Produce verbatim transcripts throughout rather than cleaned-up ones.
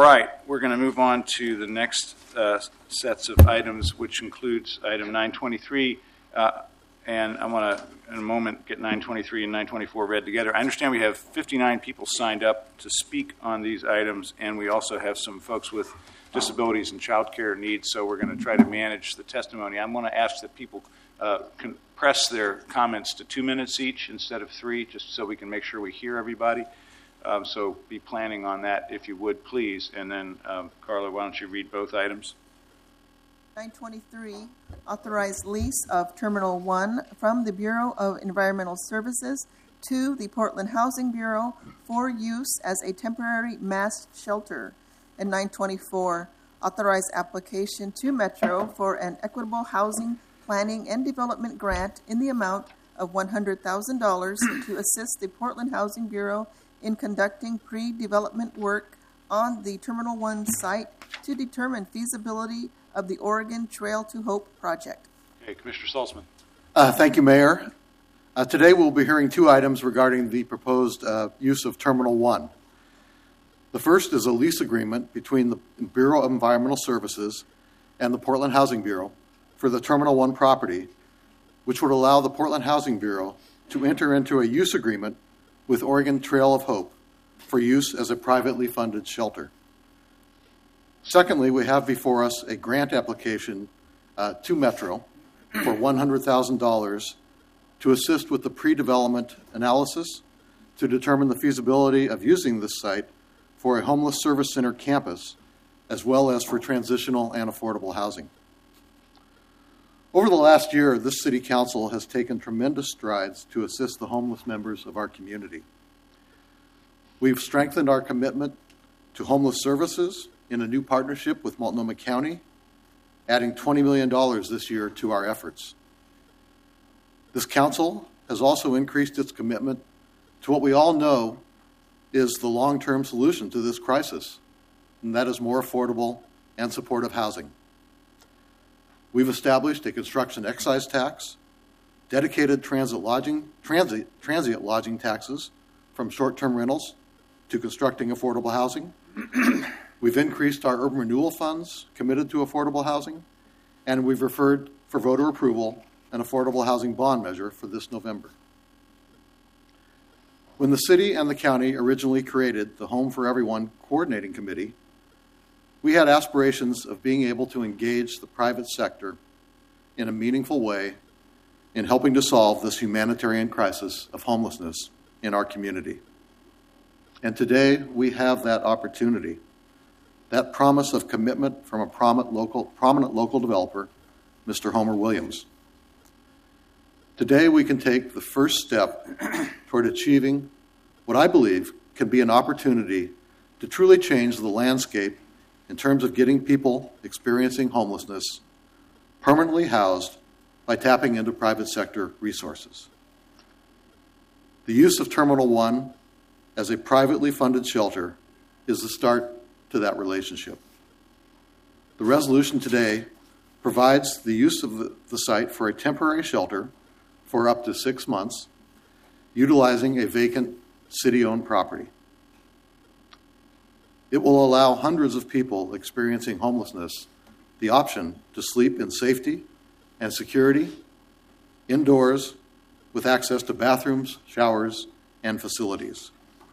right, we're going to move on to the next uh, sets of items, which includes item nine twenty-three. Uh, and I want to, in a moment, get nine twenty-three and nine twenty-four read together. I understand we have fifty-nine people signed up to speak on these items, and we also have some folks with disabilities and child care needs, so we're going to try to manage the testimony. I'm going to ask that people uh, compress their comments to two minutes each instead of three, just so we can make sure we hear everybody. Um, so be planning on that, if you would, please. And then, um, Carla, why don't you read both items? nine twenty-three, authorized lease of Terminal one from the Bureau of Environmental Services to the Portland Housing Bureau for use as a temporary mass shelter. And nine twenty-four, authorized application to Metro for an equitable housing planning and development grant in the amount of one hundred thousand dollars to assist the Portland Housing Bureau in conducting pre-development work on the Terminal one site to determine feasibility of the Oregon Trail to Hope project. Okay, Commissioner Saltzman. Uh, thank you, Mayor. Uh, today we'll be hearing two items regarding the proposed uh, use of Terminal one. The first is a lease agreement between the Bureau of Environmental Services and the Portland Housing Bureau for the Terminal one property, which would allow the Portland Housing Bureau to enter into a use agreement with Oregon Trail of Hope for use as a privately funded shelter. Secondly, we have before us a grant application uh, to Metro for one hundred thousand dollars to assist with the pre-development analysis to determine the feasibility of using this site for a homeless service center campus, as well as for transitional and affordable housing. Over the last year, this City Council has taken tremendous strides to assist the homeless members of our community. We've strengthened our commitment to homeless services in a new partnership with Multnomah County, adding twenty million dollars this year to our efforts. This council has also increased its commitment to what we all know is the long-term solution to this crisis, and that is more affordable and supportive housing. We've established a construction excise tax, dedicated transit lodging, transit, transient lodging taxes from short-term rentals to constructing affordable housing. We've increased our urban renewal funds committed to affordable housing, and we've referred for voter approval an affordable housing bond measure for this November. When the city and the county originally created the Home for Everyone Coordinating Committee, we had aspirations of being able to engage the private sector in a meaningful way in helping to solve this humanitarian crisis of homelessness in our community. And today we have that opportunity, that promise of commitment from a prominent local, prominent local developer, Mister Homer Williams. Today we can take the first step toward achieving what I believe can be an opportunity to truly change the landscape in terms of getting people experiencing homelessness permanently housed by tapping into private sector resources. The use of Terminal one as a privately funded shelter is the start to that relationship. The resolution today provides the use of the, the site for a temporary shelter for up to six months, utilizing a vacant city-owned property. It will allow hundreds of people experiencing homelessness the option to sleep in safety and security, indoors, with access to bathrooms, showers, and facilities.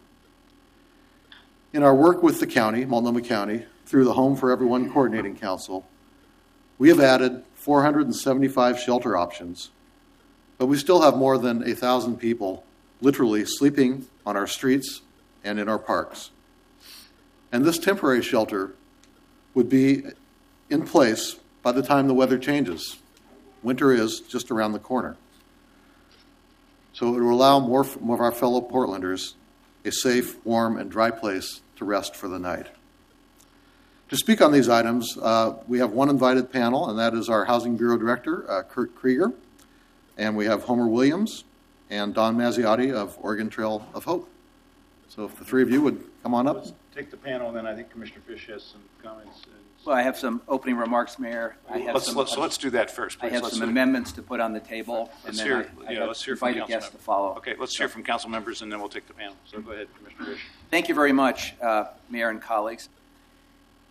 In our work with the county, Multnomah County, through the Home for Everyone Coordinating Council, we have added four hundred seventy-five shelter options, but we still have more than one thousand people literally sleeping on our streets and in our parks. And this temporary shelter would be in place by the time the weather changes. Winter is just around the corner. So it will allow more, more of our fellow Portlanders a safe, warm, and dry place to rest for the night. To speak on these items, uh, we have one invited panel, and that is our Housing Bureau Director, uh, Kurt Krieger, and we have Homer Williams and Don Mazziotti of Oregon Trail of Hope. So if the three of you would come on up. Let's take the panel, and then I think Commissioner Fish has some comments. Well, I have some opening remarks, Mayor. I have let's, some, let's, so let's do that first, please. I have let's some amendments to put on the table, let's and then hear, I, I yeah, have let's hear from invited guests to follow. Okay, let's so. hear from council members, and then we'll take the panel. So go ahead, Commissioner Fish. Thank you very much, uh, Mayor and colleagues.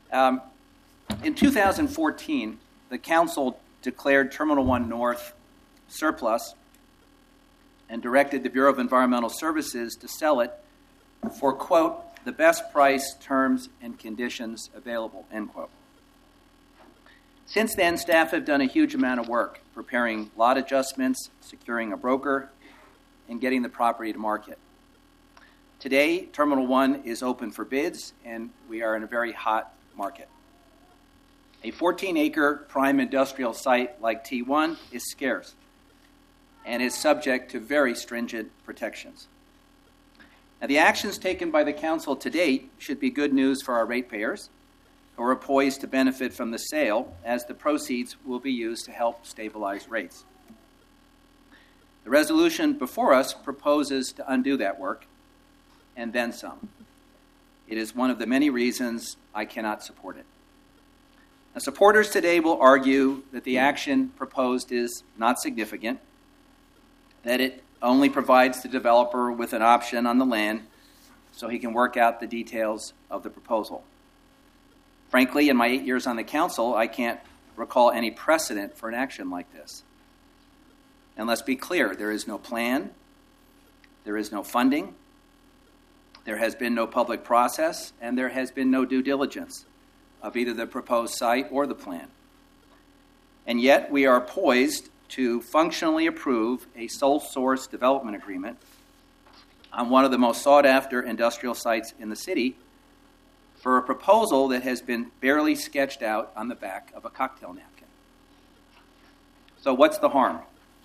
Um, in two thousand fourteen, the council declared Terminal one North surplus and directed the Bureau of Environmental Services to sell it for, quote, the best price, terms, and conditions available, end quote. Since then, staff have done a huge amount of work preparing lot adjustments, securing a broker, and getting the property to market. Today, Terminal one is open for bids, and we are in a very hot market. A fourteen-acre prime industrial site like T one is scarce and is subject to very stringent protections. Now, the actions taken by the council to date should be good news for our ratepayers, who are poised to benefit from the sale, as the proceeds will be used to help stabilize rates. The resolution before us proposes to undo that work, and then some. It is one of the many reasons I cannot support it. Now, supporters today will argue that the action proposed is not significant, that it only provides the developer with an option on the land so he can work out the details of the proposal. Frankly, in my eight years on the council, I can't recall any precedent for an action like this. And let's be clear, there is no plan, there is no funding, there has been no public process, and there has been no due diligence of either the proposed site or the plan. And yet we are poised to functionally approve a sole source development agreement on one of the most sought-after industrial sites in the city for a proposal that has been barely sketched out on the back of a cocktail napkin. So what's the harm?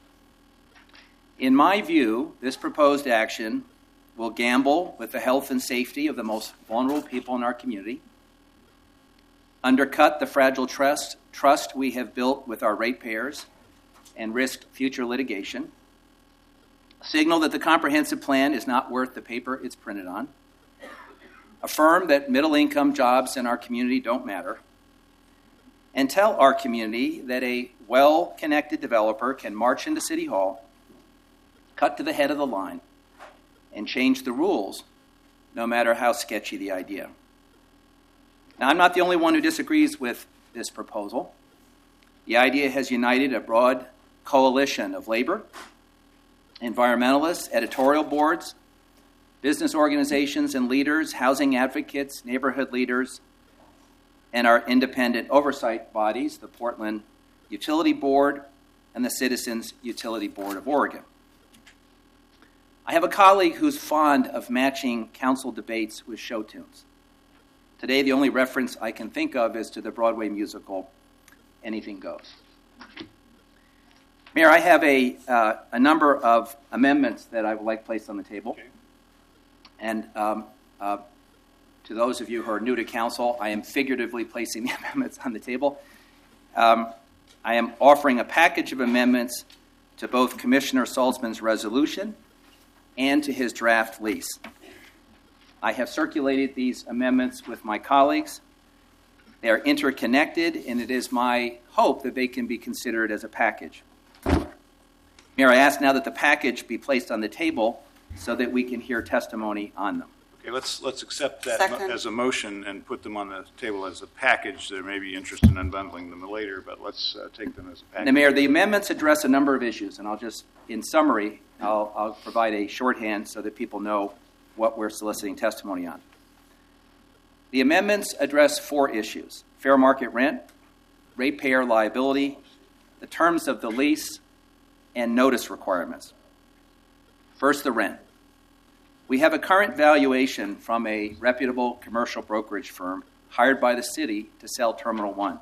In my view, this proposed action will gamble with the health and safety of the most vulnerable people in our community, undercut the fragile trust, trust we have built with our ratepayers, and risk future litigation, signal that the comprehensive plan is not worth the paper it's printed on, affirm that middle-income jobs in our community don't matter, and tell our community that a well-connected developer can march into City Hall, cut to the head of the line, and change the rules, no matter how sketchy the idea. Now, I'm not the only one who disagrees with this proposal. The idea has united a broad coalition of labor, environmentalists, editorial boards, business organizations and leaders, housing advocates, neighborhood leaders, and our independent oversight bodies, the Portland Utility Board and the Citizens Utility Board of Oregon. I have a colleague who's fond of matching council debates with show tunes. Today, the only reference I can think of is to the Broadway musical, Anything Goes. Mayor, I have a, uh, a number of amendments that I would like placed on the table. Okay. And um, uh, to those of you who are new to council, I am figuratively placing the amendments on the table. Um, I am offering a package of amendments to both Commissioner Salzman's resolution and to his draft lease. I have circulated these amendments with my colleagues. They are interconnected, and it is my hope that they can be considered as a package. Mayor, I ask now that the package be placed on the table so that we can hear testimony on them. Okay, let's let's accept that Second. mo- as a motion and put them on the table as a package. There may be interest in unbundling them later, but let's uh, take them as a package. Now, Mayor, the amendments address a number of issues, and I'll just, in summary, I'll, I'll provide a shorthand so that people know what we're soliciting testimony on. The amendments address four issues: fair market rent, ratepayer liability, the terms of the lease, and notice requirements. First, the rent. We have a current valuation from a reputable commercial brokerage firm hired by the city to sell Terminal one.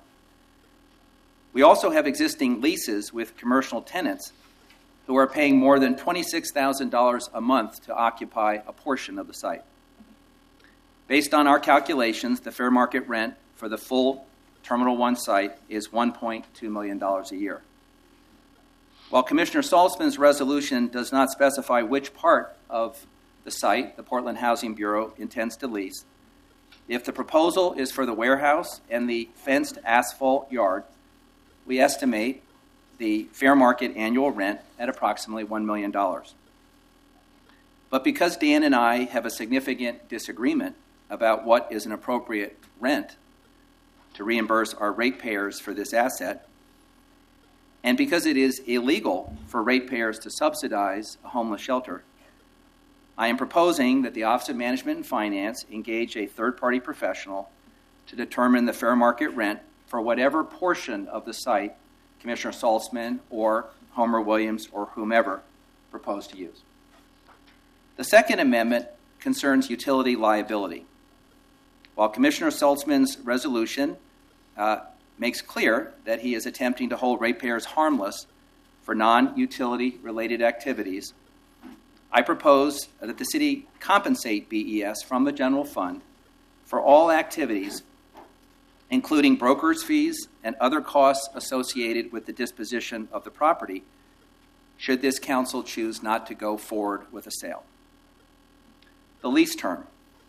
We also have existing leases with commercial tenants who are paying more than twenty-six thousand dollars a month to occupy a portion of the site. Based on our calculations, the fair market rent for the full Terminal one site is one point two million dollars a year. While Commissioner Salzman's resolution does not specify which part of the site the Portland Housing Bureau intends to lease, if the proposal is for the warehouse and the fenced asphalt yard, we estimate the fair market annual rent at approximately one million dollars. But because Dan and I have a significant disagreement about what is an appropriate rent, to reimburse our ratepayers for this asset, and because it is illegal for ratepayers to subsidize a homeless shelter, I am proposing that the Office of Management and Finance engage a third-party professional to determine the fair market rent for whatever portion of the site Commissioner Saltzman or Homer Williams or whomever propose to use. The Second Amendment concerns utility liability. While Commissioner Saltzman's resolution uh, makes clear that he is attempting to hold ratepayers harmless for non-utility related activities, I propose that the city compensate B E S from the general fund for all activities, including broker's fees and other costs associated with the disposition of the property, should this council choose not to go forward with a sale. The lease term.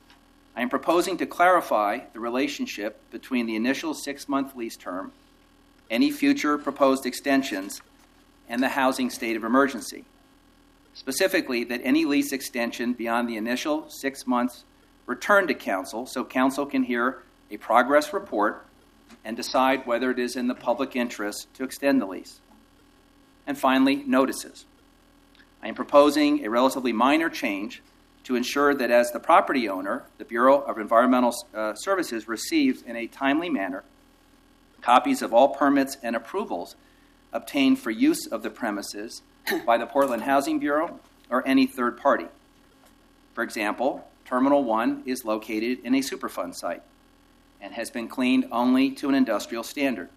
I am proposing to clarify the relationship between the initial six-month lease term, any future proposed extensions, and the housing state of emergency. Specifically, that any lease extension beyond the initial six months return to council so council can hear a progress report and decide whether it is in the public interest to extend the lease. And finally, notices. I am proposing a relatively minor change to ensure that as the property owner, the Bureau of Environmental uh, Services receives in a timely manner copies of all permits and approvals obtained for use of the premises by the Portland Housing Bureau or any third party. For example, Terminal one is located in a Superfund site and has been cleaned only to an industrial standard.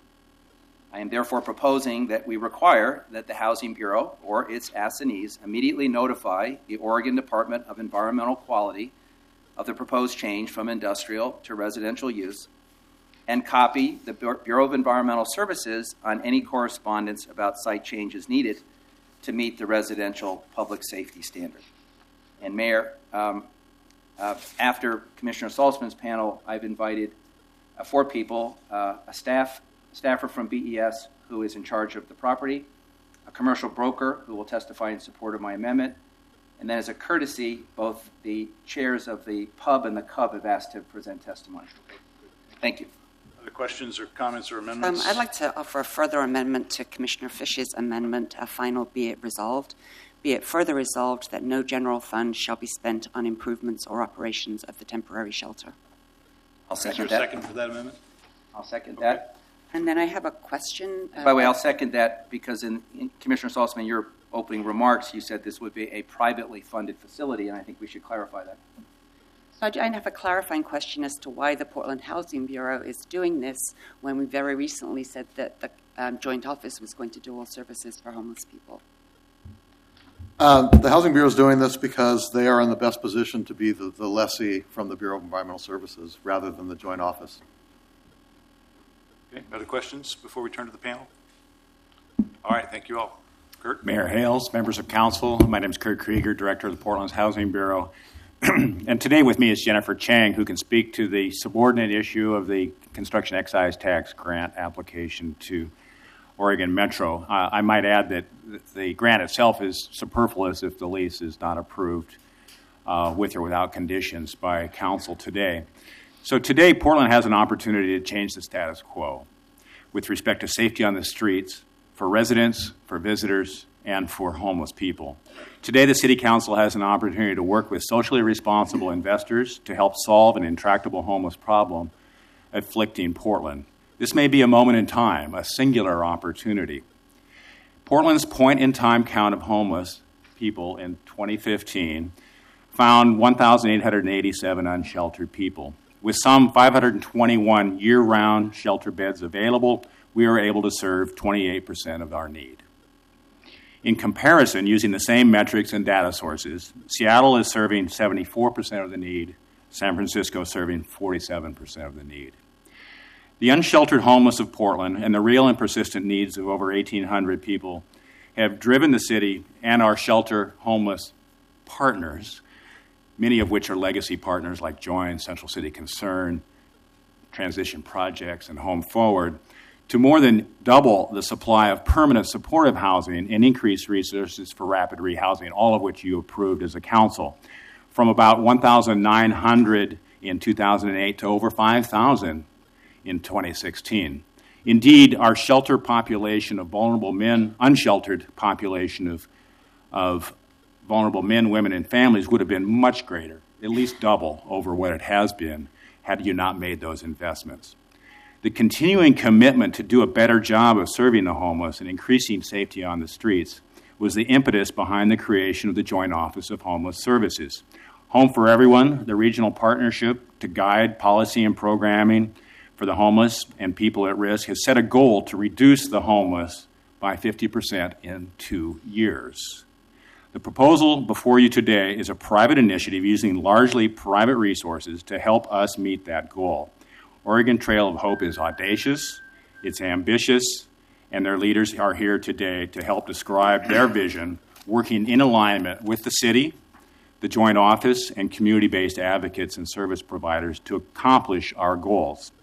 I am therefore proposing that we require that the Housing Bureau or its assignees immediately notify the Oregon Department of Environmental Quality of the proposed change from industrial to residential use and copy the Bureau of Environmental Services on any correspondence about site changes needed to meet the residential public safety standard. And Mayor, um, uh, after Commissioner Saltzman's panel, I've invited uh, four people, uh, a staff staffer from B E S who is in charge of the property, a commercial broker who will testify in support of my amendment, and then as a courtesy, both the chairs of the pub and the cub have asked to present testimony. Thank you. Other questions or comments or amendments? Um, I'd like to offer a further amendment to Commissioner Fish's amendment, a final be it resolved. Be it further resolved that no general fund shall be spent on improvements or operations of the temporary shelter. I'll Is there second a that. second for that amendment? I'll second Okay. that. And then I have a question. Uh, By the way, I'll second that because in, in Commissioner Saltzman, your opening remarks, you said this would be a privately funded facility, and I think we should clarify that. So I have a clarifying question as to why the Portland Housing Bureau is doing this when we very recently said that the um, joint office was going to do all services for homeless people. Uh, the Housing Bureau is doing this because they are in the best position to be the, the lessee from the Bureau of Environmental Services rather than the joint office. Okay. Other questions before we turn to the panel? All right. Thank you all. Kurt? Mayor Hales, members of council, my name is Kurt Krieger, Director of the Portland's Housing Bureau. And today with me is Jennifer Chang, who can speak to the subordinate issue of the construction excise tax grant application to Oregon Metro. Uh, I might add that the grant itself is superfluous if the lease is not approved uh, with or without conditions by council today. So today, Portland has an opportunity to change the status quo with respect to safety on the streets for residents, for visitors, and for homeless people. Today, the City Council has an opportunity to work with socially responsible investors to help solve an intractable homeless problem afflicting Portland. This may be a moment in time, a singular opportunity. Portland's point-in-time count of homeless people in twenty fifteen found one thousand eight hundred eighty-seven unsheltered people. With some five hundred twenty-one year-round shelter beds available, we are able to serve twenty-eight percent of our need. In comparison, using the same metrics and data sources, Seattle is serving seventy-four percent of the need, San Francisco serving forty-seven percent of the need. The unsheltered homeless of Portland and the real and persistent needs of over eighteen hundred people have driven the city and our shelter homeless partners, many of which are legacy partners like Join, Central City Concern, Transition Projects, and Home Forward, to more than double the supply of permanent supportive housing and increase resources for rapid rehousing, all of which you approved as a council, from about one thousand nine hundred in two thousand eight to over five thousand in twenty sixteen. Indeed, our shelter population of vulnerable men, unsheltered population of, of vulnerable men, women, and families would have been much greater, at least double over what it has been, had you not made those investments. The continuing commitment to do a better job of serving the homeless and increasing safety on the streets was the impetus behind the creation of the Joint Office of Homeless Services. Home for Everyone, the regional partnership to guide policy and programming for the homeless and people at risk, has set a goal to reduce the homeless by fifty percent in two years. The proposal before you today is a private initiative using largely private resources to help us meet that goal. Oregon Trail of Hope is audacious, it's ambitious, and their leaders are here today to help describe their vision, working in alignment with the city, the Joint Office, and community-based advocates and service providers to accomplish our goals.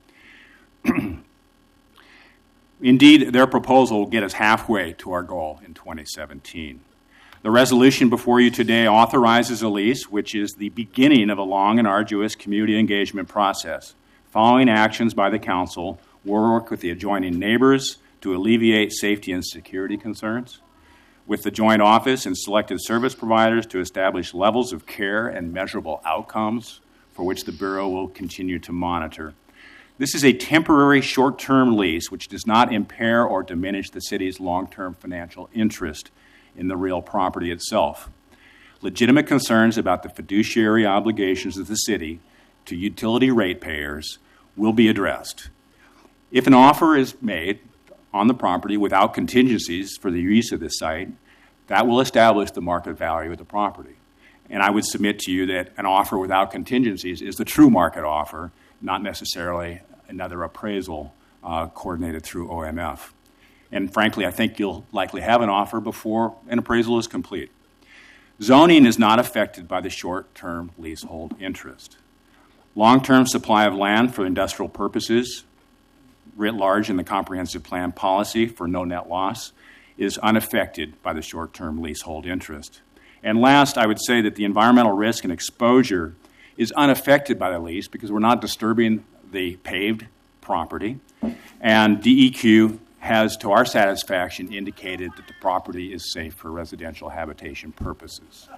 Indeed, their proposal will get us halfway to our goal in twenty seventeen. The resolution before you today authorizes a lease, which is the beginning of a long and arduous community engagement process. Following actions by the council, we'll work with the adjoining neighbors to alleviate safety and security concerns, with the Joint Office and selected service providers to establish levels of care and measurable outcomes for which the Bureau will continue to monitor. This is a temporary short-term lease which does not impair or diminish the city's long-term financial interest in the real property itself. Legitimate concerns about the fiduciary obligations of the city to utility ratepayers will be addressed. If an offer is made on the property without contingencies for the use of this site, that will establish the market value of the property. And I would submit to you that an offer without contingencies is the true market offer, not necessarily another appraisal uh, coordinated through O M F. And frankly, I think you'll likely have an offer before an appraisal is complete. Zoning is not affected by the short-term leasehold interest. Long-term supply of land for industrial purposes, writ large in the comprehensive plan policy for no net loss, is unaffected by the short-term leasehold interest. And last, I would say that the environmental risk and exposure is unaffected by the lease because we're not disturbing the paved property. And D E Q has, to our satisfaction, indicated that the property is safe for residential habitation purposes.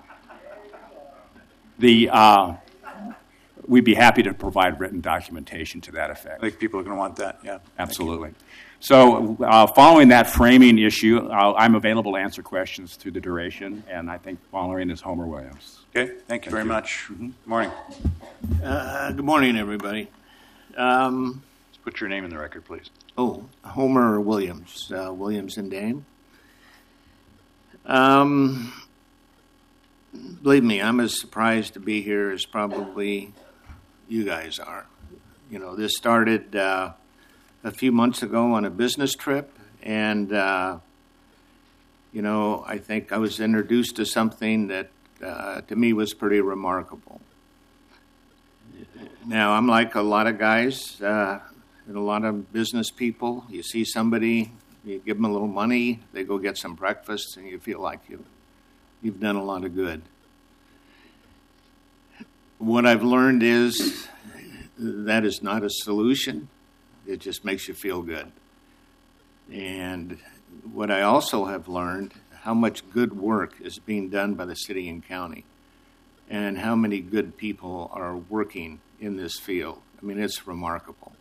The, uh, we'd be happy to provide written documentation to that effect. I think people are going to want that, yeah. Absolutely. So uh, following that framing issue, uh, I'm available to answer questions through the duration, and I think following is Homer Williams. Okay, thank you very much. Mm-hmm. Morning. Uh, good morning, everybody. Um, Let's put your name in the record, please. oh, Homer Williams, uh, Williams and Dane. Um, believe me, I'm as surprised to be here as probably you guys are. You know, this started uh, a few months ago on a business trip, and, uh, you know, I think I was introduced to something that uh, to me was pretty remarkable. Now, I'm like a lot of guys uh, and a lot of business people. You see somebody, you give them a little money, they go get some breakfast, and you feel like you've, you've done a lot of good. What I've learned is that is not a solution. It just makes you feel good. And what I also have learned, how much good work is being done by the city and county, and how many good people are working in this field. I mean, it's remarkable.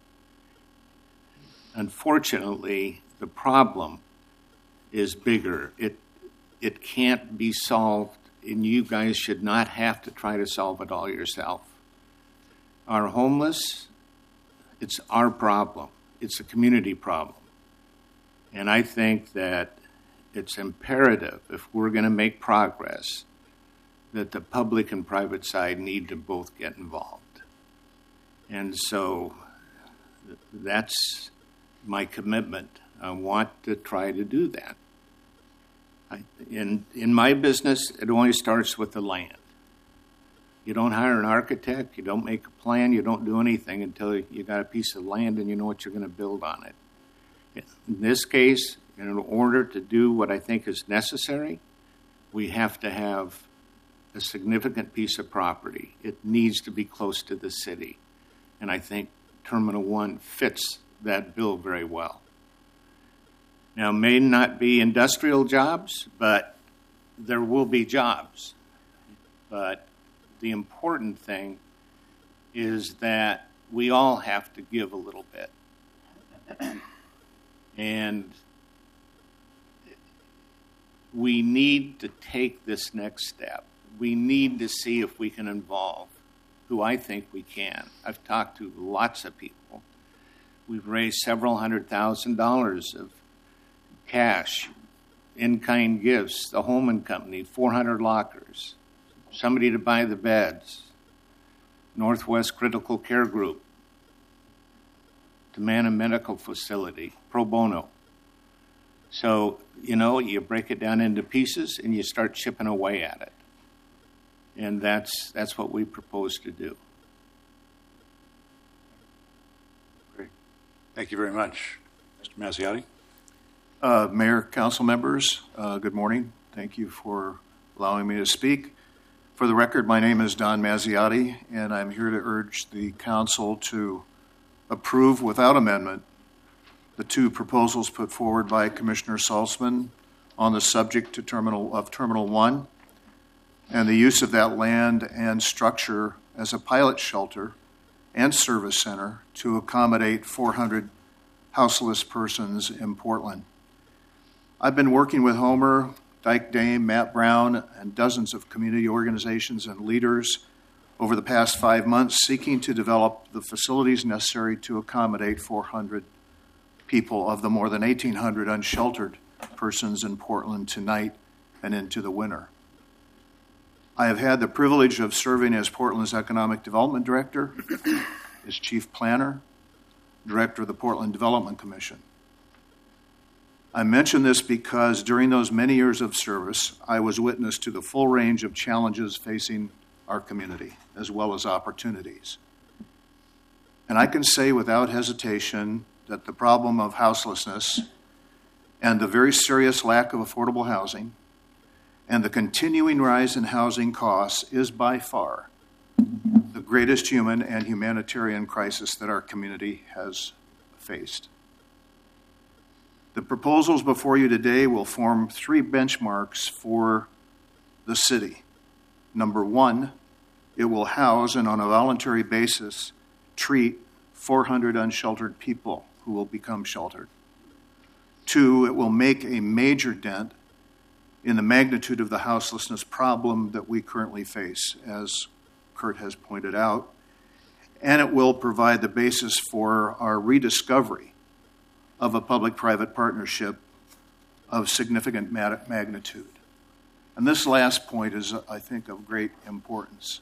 Unfortunately, the problem is bigger. It it can't be solved, and you guys should not have to try to solve it all yourself. Our homeless, it's our problem. It's a community problem. And I think that it's imperative, if we're going to make progress, that the public and private side need to both get involved. And so that's my commitment. I want to try to do that. I, in, in my business, it only starts with the land. You don't hire an architect, you don't make a plan, you don't do anything until you got a piece of land and you know what you're going to build on it. In this case, in order to do what I think is necessary, we have to have a significant piece of property. It needs to be close to the city. And I think Terminal one fits that bill very well. Now, it may not be industrial jobs, but there will be jobs. But the important thing is that we all have to give a little bit. And we need to take this next step. We need to see if we can involve, who I think we can. I've talked to lots of people. We've raised several hundred thousand dollars of cash, in-kind gifts, the Holman Company, four hundred lockers, somebody to buy the beds, Northwest Critical Care Group, to man a medical facility, pro bono. So, you know, you break it down into pieces and you start chipping away at it. And that's that's what we propose to do. Great. Thank you very much. Mister Mazziotti? Uh, Mayor, council members, uh, good morning. Thank you for allowing me to speak. For the record, my name is Don Mazziotti, and I'm here to urge the council to approve without amendment the two proposals put forward by Commissioner Salzman on the subject to terminal of Terminal one and the use of that land and structure as a pilot shelter and service center to accommodate four hundred houseless persons in Portland. I've been working with Homer, Dyke Dame, Matt Brown, and dozens of community organizations and leaders over the past five months seeking to develop the facilities necessary to accommodate four hundred people of the more than eighteen hundred unsheltered persons in Portland tonight and into the winter. I have had the privilege of serving as Portland's Economic Development Director, as Chief Planner, Director of the Portland Development Commission. I mention this because during those many years of service, I was witness to the full range of challenges facing our community, as well as opportunities. And I can say without hesitation that the problem of houselessness and the very serious lack of affordable housing and the continuing rise in housing costs is by far the greatest human and humanitarian crisis that our community has faced. The proposals before you today will form three benchmarks for the city. Number one, it will house and on a voluntary basis treat four hundred unsheltered people who will become sheltered. Two, it will make a major dent in the magnitude of the houselessness problem that we currently face, as Kurt has pointed out, and it will provide the basis for our rediscovery of a public-private partnership of significant magnitude. And this last point is, I think, of great importance.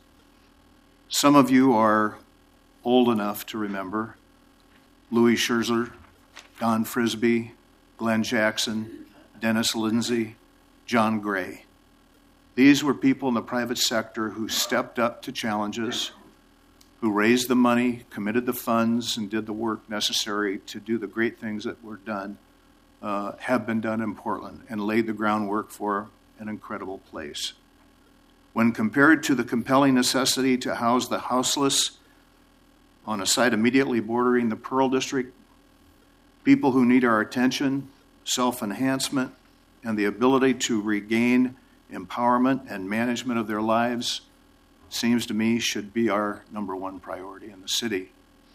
Some of you are old enough to remember Louis Scherzer, Don Frisbee, Glenn Jackson, Dennis Lindsay, John Gray. These were people in the private sector who stepped up to challenges, who raised the money, committed the funds, and did the work necessary to do the great things that were done, uh, have been done in Portland, and laid the groundwork for an incredible place. When compared to the compelling necessity to house the houseless on a site immediately bordering the Pearl District, people who need our attention, self-enhancement, and the ability to regain empowerment and management of their lives seems to me should be our number one priority in the city.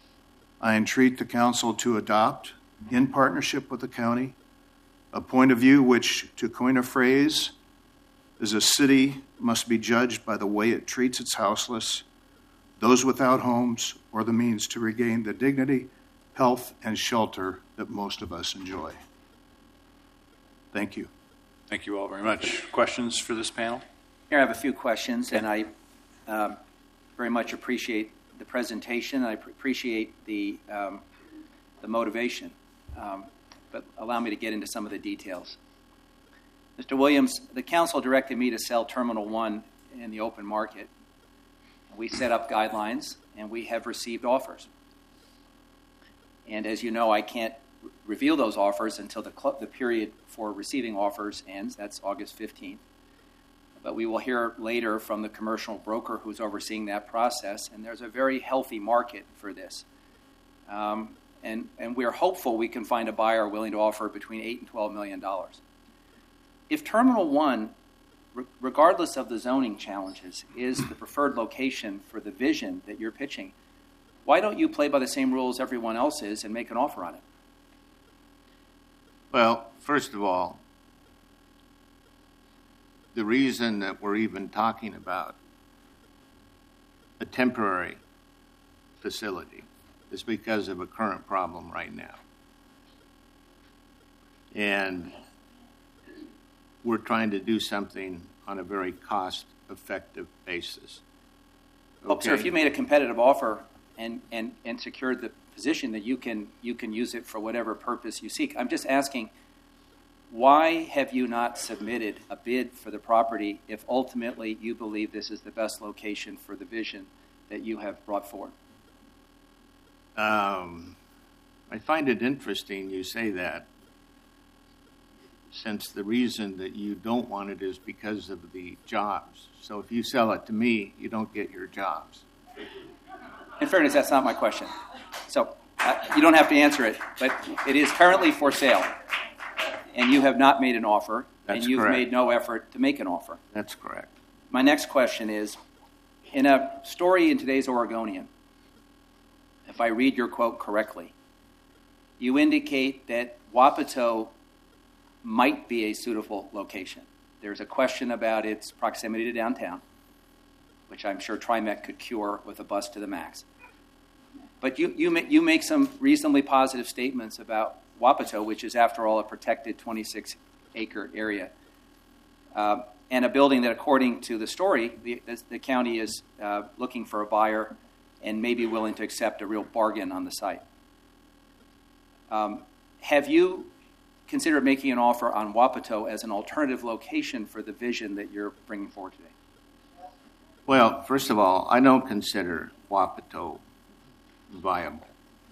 I entreat the council to adopt, in partnership with the county, a point of view which, to coin a phrase, is a city must be judged by the way it treats its houseless, those without homes, or the means to regain the dignity, health, and shelter that most of us enjoy. Thank you. Thank you all very much. Questions for this panel? Here I have a few questions, and I um, very much appreciate the presentation. I pr- appreciate the um, the motivation, um, but allow me to get into some of the details. Mister Williams, the council directed me to sell Terminal one in the open market. We set up guidelines, and we have received offers. And as you know, I can't r- reveal those offers until the, cl- the period for receiving offers ends. That's August fifteenth. But we will hear later from the commercial broker who's overseeing that process, and there's a very healthy market for this. um, and, and we're hopeful we can find a buyer willing to offer between eight and twelve million dollars. If Terminal One, re- regardless of the zoning challenges, is the preferred location for the vision that you're pitching, why don't you play by the same rules everyone else is and make an offer on it? Well, first of all, the reason that we're even talking about a temporary facility is because of a current problem right now. And we're trying to do something on a very cost-effective basis. Well, sir, if you made a competitive offer and, and, and secured the position, that you can you can use it for whatever purpose you seek. I'm just asking, why have you not submitted a bid for the property if ultimately you believe this is the best location for the vision that you have brought forward? Um, I find it interesting you say that, since the reason that you don't want it is because of the jobs. So if you sell it to me, you don't get your jobs. In fairness, that's not my question. So uh, you don't have to answer it, but it is currently for sale, and you have not made an offer, That's and you've correct. made no effort to make an offer. That's correct. My next question is, in a story in today's Oregonian, if I read your quote correctly, you indicate that Wapato might be a suitable location. There's a question about its proximity to downtown, which I'm sure TriMet could cure with a bus to the max. But you, you, make, you make some reasonably positive statements about Wapato, which is, after all, a protected twenty-six acre area, uh, and a building that, according to the story, the, the county is uh, looking for a buyer and may be willing to accept a real bargain on the site. Um, have you considered making an offer on Wapato as an alternative location for the vision that you're bringing forward today? Well, first of all, I don't consider Wapato viable.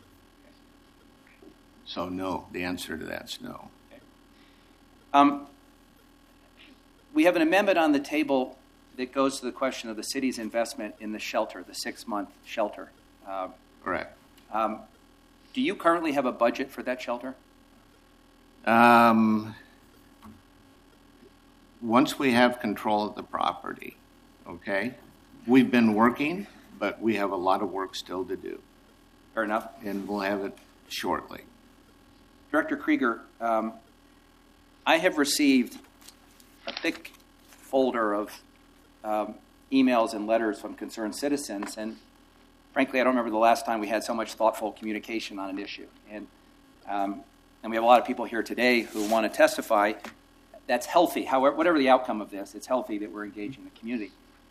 So no, the answer to that's no. Um, we have an amendment on the table that goes to the question of the city's investment in the shelter, the six-month shelter. Uh, Correct. um, do you currently have a budget for that shelter? Um, once we have control of the property, okay, we've been working, but we have a lot of work still to do, Fair enough. and we'll have it shortly. Director Krieger, um, I have received a thick folder of um, emails and letters from concerned citizens, and frankly, I don't remember the last time we had so much thoughtful communication on an issue. And um, and we have a lot of people here today who want to testify. That's healthy. However, whatever the outcome of this, it's healthy that we're engaging the community.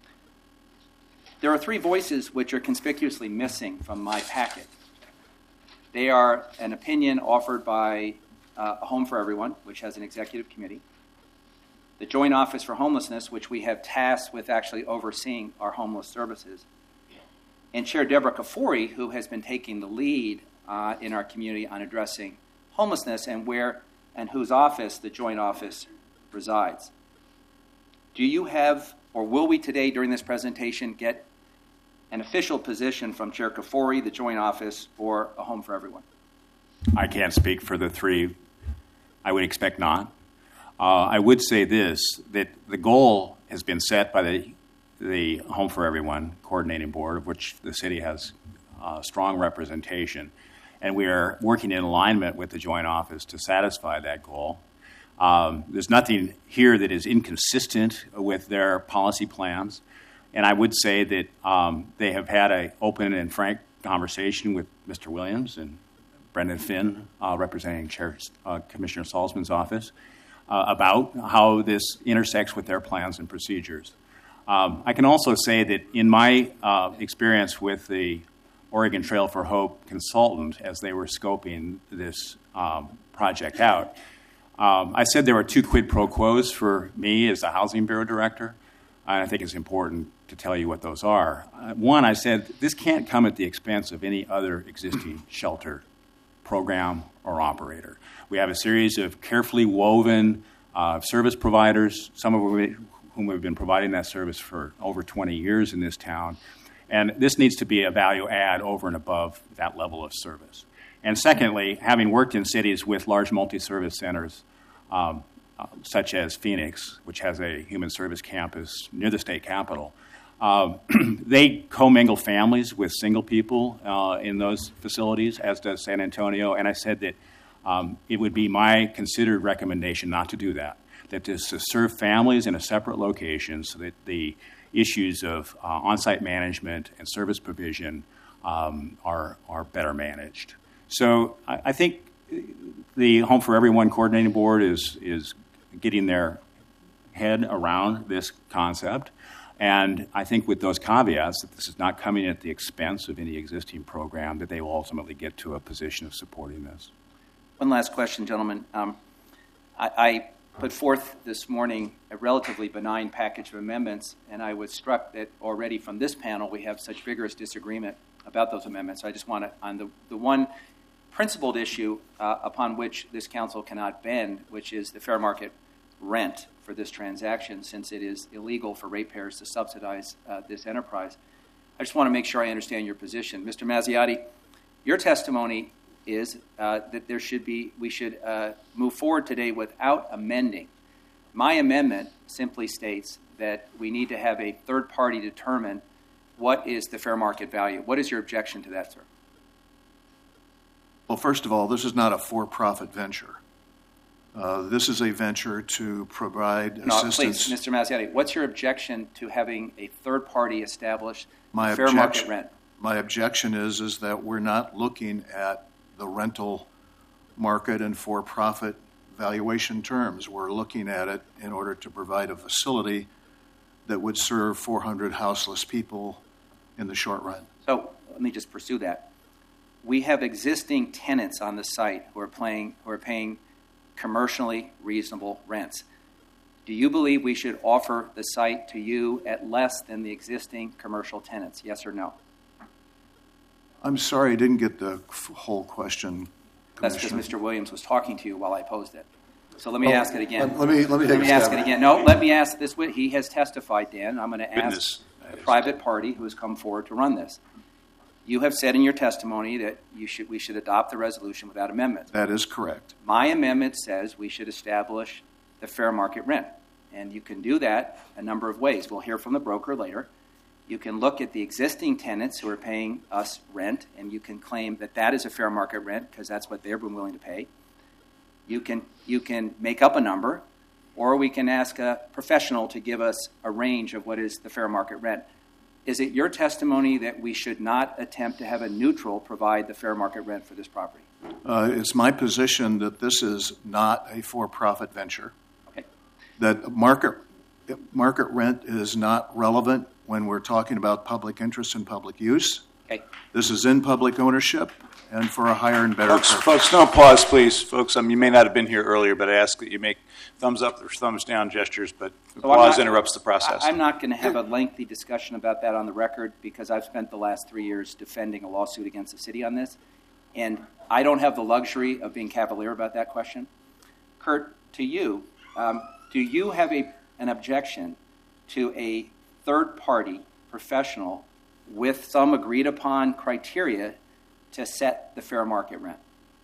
There are three voices which are conspicuously missing from my packet. They are an opinion offered by uh, A Home for Everyone, which has an executive committee, the Joint Office for Homelessness, which we have tasked with actually overseeing our homeless services, and Chair Deborah Kafoury, who has been taking the lead uh, in our community on addressing homelessness and where and whose office the Joint Office resides. Do you have, or will we today during this presentation get an official position from Chair Kafoury, the Joint Office, or A Home for Everyone? I can't speak for the three. I would expect not. Uh, I would say this, that the goal has been set by the, the Home for Everyone Coordinating Board, of which the city has uh, strong representation, and we are working in alignment with the Joint Office to satisfy that goal. Um, there's nothing here that is inconsistent with their policy plans. And I would say that um, they have had an open and frank conversation with Mister Williams and Brendan Finn, uh, representing Chair, uh, Commissioner Salzman's office, uh, about how this intersects with their plans and procedures. Um, I can also say that in my uh, experience with the Oregon Trail for Hope consultant, as they were scoping this um, project out, um, I said there were two quid pro quos for me as the Housing Bureau Director. And I think it's important to tell you what those are. Uh, one, I said, this can't come at the expense of any other existing shelter program or operator. We have a series of carefully woven uh, service providers, some of whom have been providing that service for over twenty years in this town. And this needs to be a value add over and above that level of service. And secondly, having worked in cities with large multi-service centers, um, uh, such as Phoenix, which has a human service campus near the state capitol, uh, they commingle families with single people uh, in those facilities, as does San Antonio. And I said that um, it would be my considered recommendation not to do that, that to serve families in a separate location so that the issues of uh, on-site management and service provision um, are are better managed. So I, I think the Home for Everyone Coordinating Board is is getting their head around this concept, and I think with those caveats that this is not coming at the expense of any existing program, that they will ultimately get to a position of supporting this. One last question, gentlemen. Um, I, I put forth this morning a relatively benign package of amendments, and I was struck that already from this panel we have such vigorous disagreement about those amendments. So I just want to, on the, the one principled issue uh, upon which this council cannot bend, which is the fair market rent for this transaction, since it is illegal for ratepayers to subsidize uh, this enterprise. I just want to make sure I understand your position. Mister Mazziotti, your testimony is uh, that there should be, we should uh, move forward today without amending. My amendment simply states that we need to have a third party determine what is the fair market value. What is your objection to that, sir? Well, first of all, this is not a for-profit venture. Uh, this is a venture to provide no, assistance. Please, Mister Mazziotti, what's your objection to having a third party establish my fair objection, market rent? My objection is, is that we're not looking at the rental market and for-profit valuation terms. We're looking at it in order to provide a facility that would serve four hundred houseless people in the short run. So let me just pursue that. We have existing tenants on the site who are paying, who are paying commercially reasonable rents. Do you believe we should offer the site to you at less than the existing commercial tenants? Yes or no? I'm sorry, I didn't get the f- whole question. That's because Mister Williams was talking to you while I posed it. So let me Oh, ask it again. Let, let me let me take Let a me stab ask at it again. No, let me ask this. He has testified, Dan. I'm going to ask Goodness. the private party who has come forward to run this. You have said in your testimony that you should we should adopt the resolution without amendments. That is correct. My amendment says we should establish the fair market rent. And you can do that a number of ways. We'll hear from the broker later. You can look at the existing tenants who are paying us rent, and you can claim that that is a fair market rent because that's what they've been willing to pay. You can you can make up a number, or we can ask a professional to give us a range of what is the fair market rent. Is it your testimony that we should not attempt to have a neutral provide the fair market rent for this property? Uh, it's my position that this is not a for-profit venture. Okay. That market market rent is not relevant when we're talking about public interest and public use. Okay. This is in public ownership and for a higher and better Folks, purpose. folks, don't pause, please. Folks, um, you may not have been here earlier, but I ask that you make thumbs up or thumbs down gestures, but So I'm pause not- interrupts the process. I- I'm not going to have a lengthy discussion about that on the record because I've spent the last three years defending a lawsuit against the city on this, and I don't have the luxury of being cavalier about that question. Kurt, to you, um, do you have a an objection to a third-party professional with some agreed-upon criteria to set the fair market rent?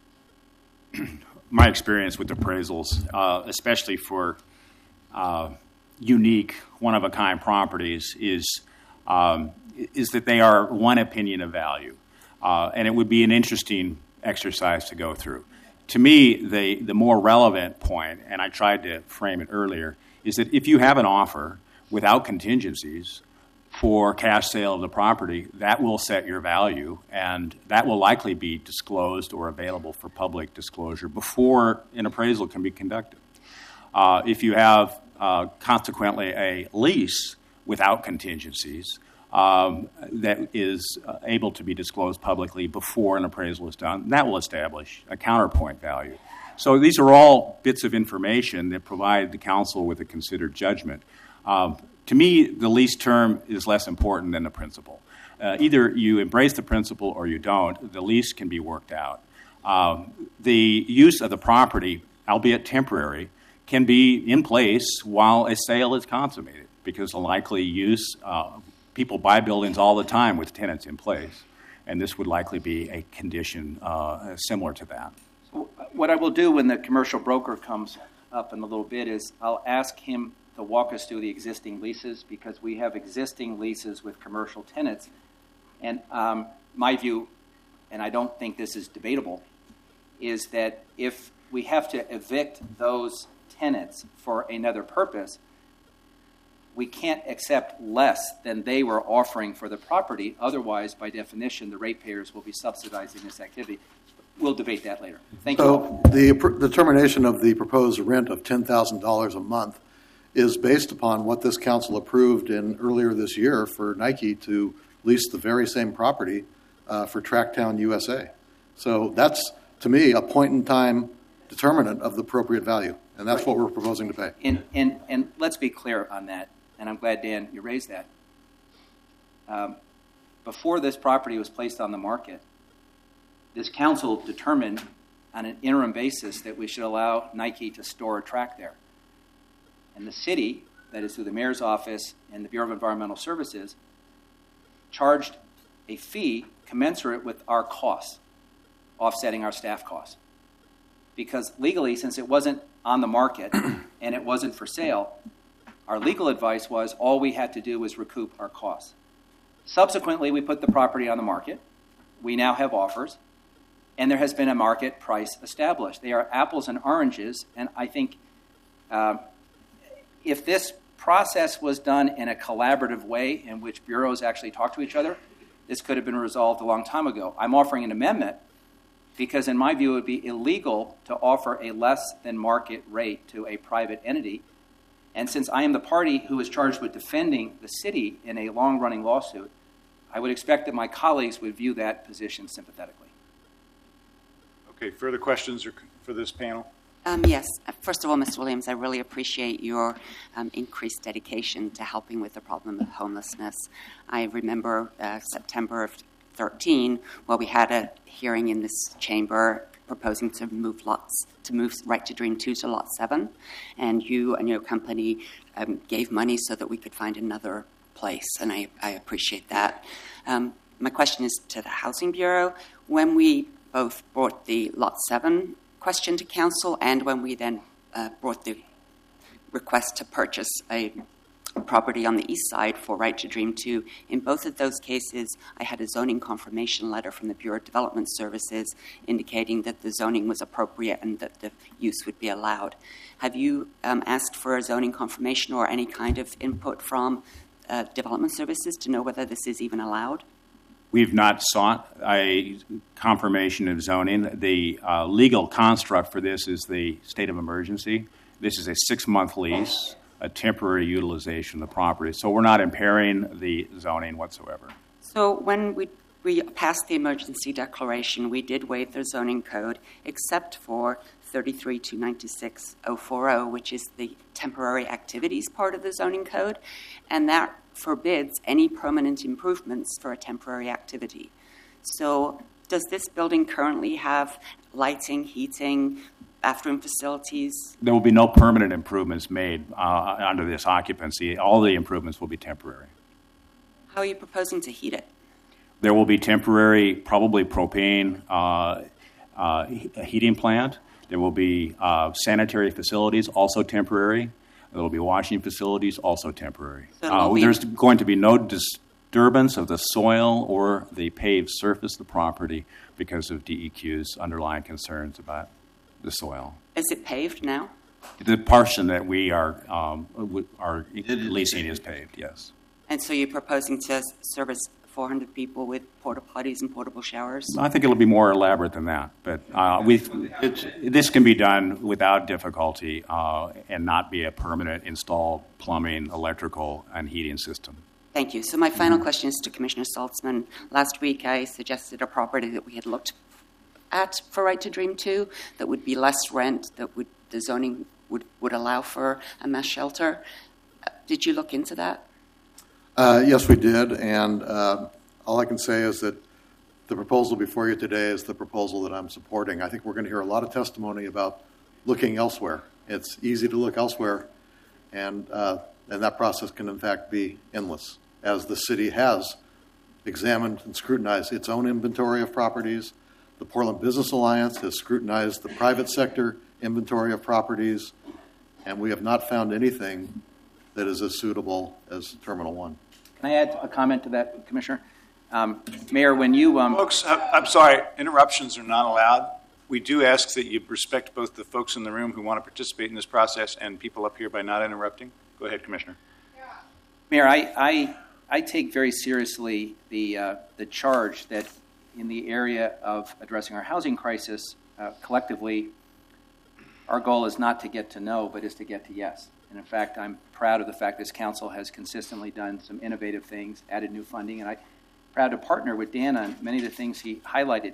My experience with appraisals, uh, especially for uh, unique, one-of-a-kind properties, is um, is that they are one opinion of value, uh, and it would be an interesting exercise to go through. To me, the the more relevant point, and I tried to frame it earlier, is that if you have an offer without contingencies for cash sale of the property, that will set your value, and that will likely be disclosed or available for public disclosure before an appraisal can be conducted. Uh, if you have, uh, consequently, a lease without contingencies um, that is uh, able to be disclosed publicly before an appraisal is done, that will establish a counterpoint value. So these are all bits of information that provide the council with a considered judgment. Um, to me, the lease term is less important than the principle. Uh, either you embrace the principle or you don't. The lease can be worked out. Um, the use of the property, albeit temporary, can be in place while a sale is consummated because the likely use, uh, people buy buildings all the time with tenants in place, and this would likely be a condition uh, similar to that. So what I will do when the commercial broker comes up in a little bit is I'll ask him to walk us through the existing leases, because we have existing leases with commercial tenants. And um, my view, and I don't think this is debatable, is that if we have to evict those tenants for another purpose, we can't accept less than they were offering for the property. Otherwise, by definition, the ratepayers will be subsidizing this activity. We'll debate that later. Thank you. So the pr- determination of the proposed rent of ten thousand dollars a month is based upon what this council approved in earlier this year for Nike to lease the very same property uh, for Tracktown U S A. So that's, to me, a point-in-time determinant of the appropriate value, and that's what we're proposing to pay. And, and, and let's be clear on that, and I'm glad, Dan, you raised that. Um, before this property was placed on the market, this council determined on an interim basis that we should allow Nike to store a track there. And the city, that is through the mayor's office and the Bureau of Environmental Services, charged a fee commensurate with our costs, offsetting our staff costs. Because legally, since it wasn't on the market and it wasn't for sale, our legal advice was all we had to do was recoup our costs. Subsequently, we put the property on the market. We now have offers, and there has been a market price established. They are apples and oranges, and I think uh, if this process was done in a collaborative way in which bureaus actually talk to each other, this could have been resolved a long time ago. I'm offering an amendment because, in my view, it would be illegal to offer a less than market rate to a private entity. And since I am the party who is charged with defending the city in a long-running lawsuit, I would expect that my colleagues would view that position sympathetically. Okay, further questions for this panel? Um, yes. First of all, Mister Williams, I really appreciate your um, increased dedication to helping with the problem of homelessness. I remember uh, September of thirteen, where we had a hearing in this chamber proposing to move lots, to move Right to Dream two to Lot seven, and you and your company um, gave money so that we could find another place, and I, I appreciate that. Um, my question is to the Housing Bureau. When we both brought the Lot seven question to council, and when we then uh, brought the request to purchase a property on the east side for Right to Dream two, in both of those cases, I had a zoning confirmation letter from the Bureau of Development Services indicating that the zoning was appropriate and that the use would be allowed. Have you um, asked for a zoning confirmation or any kind of input from uh, Development Services to know whether this is even allowed? We've not sought a confirmation of zoning. The uh, legal construct for this is the state of emergency. This is a six-month lease, a temporary utilization of the property. So we're not impairing the zoning whatsoever. So when we, we passed the emergency declaration, we did waive the zoning code except for thirty-three two ninety-six oh forty, which is the temporary activities part of the zoning code, and that forbids any permanent improvements for a temporary activity. So does this building currently have lighting, heating, bathroom facilities? There will be no permanent improvements made uh, under this occupancy. All the improvements will be temporary. How are you proposing to heat it? There will be temporary, probably propane uh, uh, heating plant. There will be uh, sanitary facilities, also temporary. There will be washing facilities, also temporary. So uh, be- there's going to be no disturbance of the soil or the paved surface of the property because of D E Q's underlying concerns about the soil. Is it paved now? The portion that we are um, w- are leasing is paved, yes. And so you're proposing to service four hundred people with porta potties and portable showers? I think it'll be more elaborate than that, but uh, we this can be done without difficulty uh, and not be a permanent installed plumbing, electrical, and heating system. Thank you. So my final question is to Commissioner Saltzman. Last week I suggested a property that we had looked at for Right to Dream two that would be less rent, that would the zoning would, would allow for a mesh shelter. Uh, did you look into that? Uh, yes, we did, and uh, all I can say is that the proposal before you today is the proposal that I'm supporting. I think we're going to hear a lot of testimony about looking elsewhere. It's easy to look elsewhere, and uh, and that process can, in fact, be endless. as the city has examined and scrutinized its own inventory of properties. The Portland Business Alliance has scrutinized the private sector inventory of properties, and we have not found anything that is as suitable as Terminal One. Can I add a comment to that, Commissioner? Um, Mayor, when you... Um, Folks, I'm sorry, interruptions are not allowed. We do ask that you respect both the folks in the room who want to participate in this process and people up here by not interrupting. Go ahead, Commissioner. Mayor, I, I, I take very seriously the, uh, the charge that in the area of addressing our housing crisis, uh, collectively, our goal is not to get to no, but is to get to yes. And in fact, I'm proud of the fact this council has consistently done some innovative things, added new funding, and I'm proud to partner with Dan on many of the things he highlighted.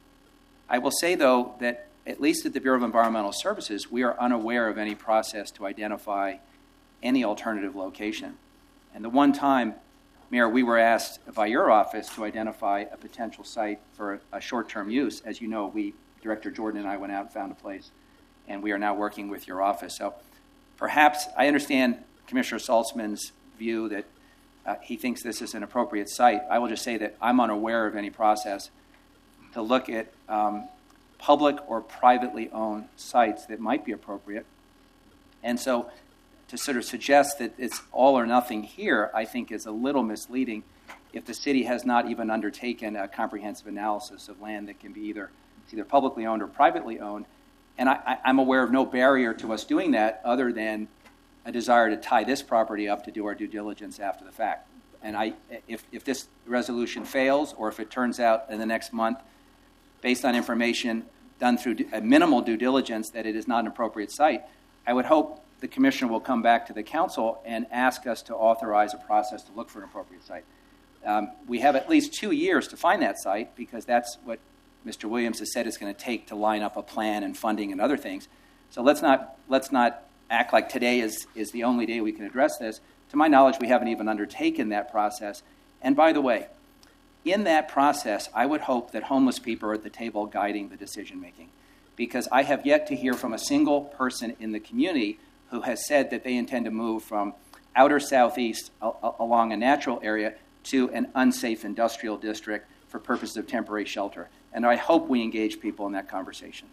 I will say, though, that at least at the Bureau of Environmental Services, we are unaware of any process to identify any alternative location. And the one time, Mayor, we were asked by your office to identify a potential site for a short-term use. As you know, we, Director Jordan and I went out and found a place, and we are now working with your office. So perhaps I understand Commissioner Saltzman's view that uh, he thinks this is an appropriate site. I will just say that I'm unaware of any process to look at um, public or privately owned sites that might be appropriate. And so to sort of suggest that it's all or nothing here, I think is a little misleading if the city has not even undertaken a comprehensive analysis of land that can be either, it's either publicly owned or privately owned. And I, I, I'm aware of no barrier to us doing that other than a desire to tie this property up to do our due diligence after the fact. And I, if, if this resolution fails, or if it turns out in the next month, based on information done through a minimal due diligence, that it is not an appropriate site, I would hope the Commissioner will come back to the Council and ask us to authorize a process to look for an appropriate site. Um, we have at least two years to find that site, because that's what Mister Williams has said it's going to take to line up a plan and funding and other things. So let's not let's not act like today is, is the only day we can address this. To my knowledge, we haven't even undertaken that process. And by the way, in that process, I would hope that homeless people are at the table guiding the decision-making, because I have yet to hear from a single person in the community who has said that they intend to move from outer southeast a- a- along a natural area to an unsafe industrial district for purposes of temporary shelter. And I hope we engage people in that conversation.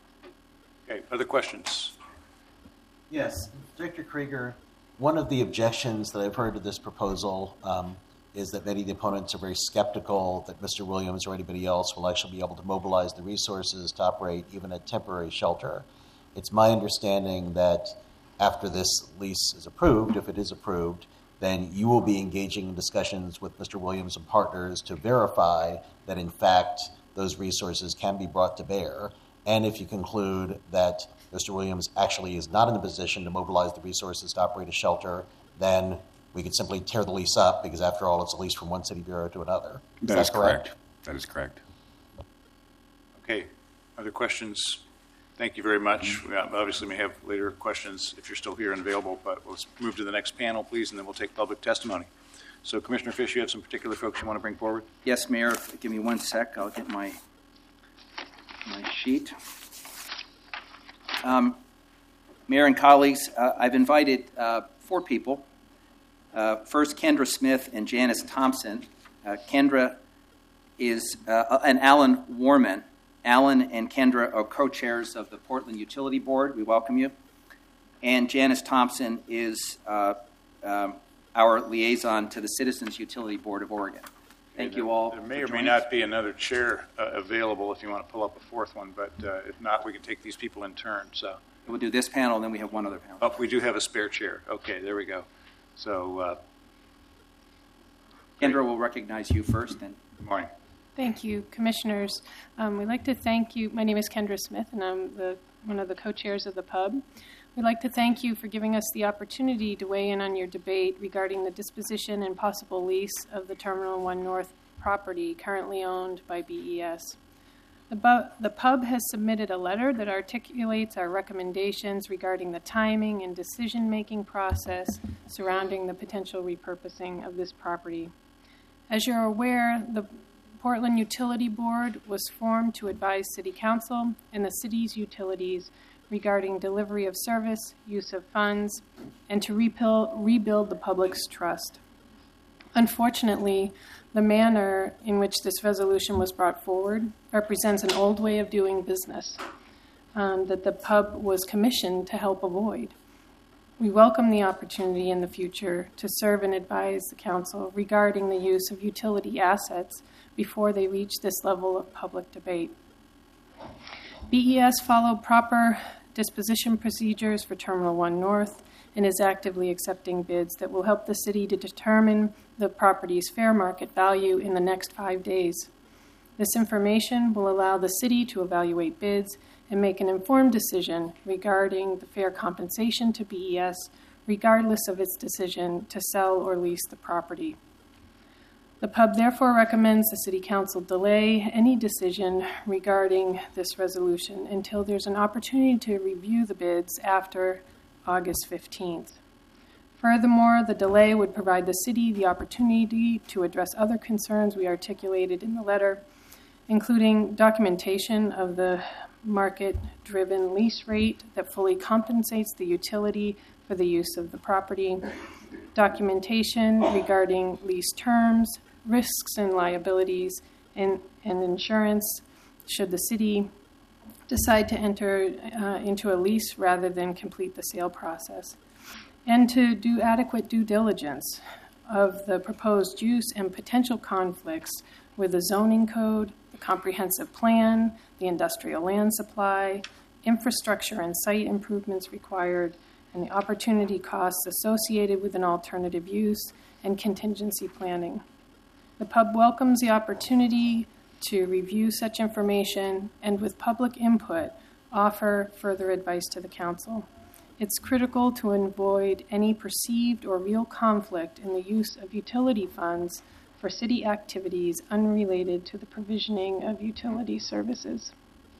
Okay, other questions? Yes, Director Krieger, one of the objections that I've heard to this proposal um, is that many of the opponents are very skeptical that Mister Williams or anybody else will actually be able to mobilize the resources to operate even a temporary shelter. It's my understanding that after this lease is approved, if it is approved, then you will be engaging in discussions with Mister Williams and partners to verify that, in fact, those resources can be brought to bear. And if you conclude that Mister Williams actually is not in a position to mobilize the resources to operate a shelter, then we could simply tear the lease up, because after all, it's a lease from one city bureau to another. Is That that is correct? correct. That is correct. Okay, other questions? Thank you very much. We obviously may have later questions if you're still here and available, but let's move to the next panel, please, and then we'll take public testimony. So, Commissioner Fish, you have some particular folks you want to bring forward? Yes, Mayor, give me one sec. I'll get my, my sheet. Um, Mayor and colleagues, uh, I've invited uh, four people. Uh, first, Kendra Smith and Janice Thompson. Uh, Kendra is, uh, and Alan Warman. Alan and Kendra are co-chairs of the Portland Utility Board. We welcome you. And Janice Thompson is uh, um, our liaison to the Citizens Utility Board of Oregon. Thank Okay, you all. There may for or may joining not us. be another chair uh, available if you want to pull up a fourth one, but uh, if not, we can take these people in turn. So, We'll do this panel, and then we have one other panel. oh, we do have a spare chair. Okay, there we go. So, uh, Kendra will recognize you first. And good morning. Thank you, Commissioners. Um, we'd like to thank you. My name is Kendra Smith, and I'm the, one of the co-chairs of the P U B. We'd like to thank you for giving us the opportunity to weigh in on your debate regarding the disposition and possible lease of the Terminal one North property currently owned by B E S. The, bu- the P U B has submitted a letter that articulates our recommendations regarding the timing and decision-making process surrounding the potential repurposing of this property. As you're aware, the Portland Utility Board was formed to advise City Council and the city's utilities regarding delivery of service, use of funds, and to rebuild, rebuild the public's trust. Unfortunately, the manner in which this resolution was brought forward represents an old way of doing business um, that the pub was commissioned to help avoid. We welcome the opportunity in the future to serve and advise the council regarding the use of utility assets before they reach this level of public debate. B E S followed proper disposition procedures for Terminal one North and is actively accepting bids that will help the city to determine the property's fair market value in the next five days. This information will allow the city to evaluate bids and make an informed decision regarding the fair compensation to B E S, regardless of its decision to sell or lease the property. The pub therefore recommends the City Council delay any decision regarding this resolution until there's an opportunity to review the bids after August fifteenth. Furthermore, the delay would provide the city the opportunity to address other concerns we articulated in the letter, including documentation of the market-driven lease rate that fully compensates the utility for the use of the property, documentation regarding lease terms, risks and liabilities, and, and insurance should the city decide to enter uh, into a lease rather than complete the sale process, and to do adequate due diligence of the proposed use and potential conflicts with the zoning code, the comprehensive plan, the industrial land supply, infrastructure and site improvements required, and the opportunity costs associated with an alternative use and contingency planning. The pub welcomes the opportunity to review such information and, with public input, offer further advice to the council. It's critical to avoid any perceived or real conflict in the use of utility funds for city activities unrelated to the provisioning of utility services.